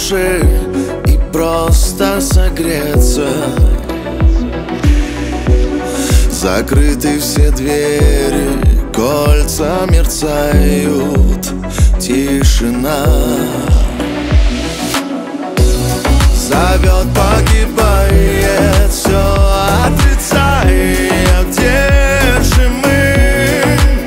души и просто согреться. Закрыты все двери, кольца мерцают, тишина зовет, погибает все, отрицая, где же мы?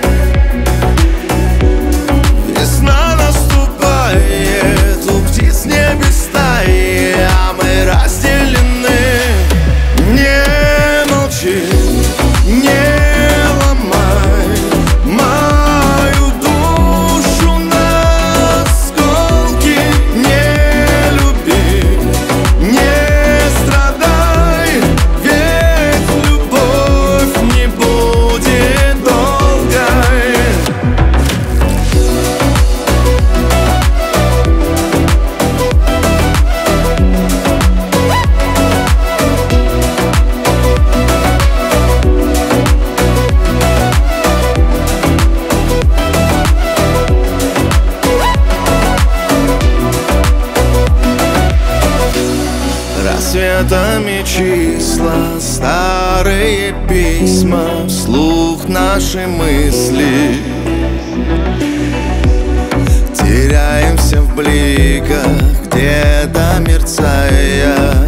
Весна наступает, у птиц небе стаи, а мы разделены. Не молчи, не ломай мою душу на осколки, не люби, не страдай, ведь любовь не будет долгой. Рассветами числа, старые письма, вслух наши мысли. Теряемся в бликах, где-то мерцая.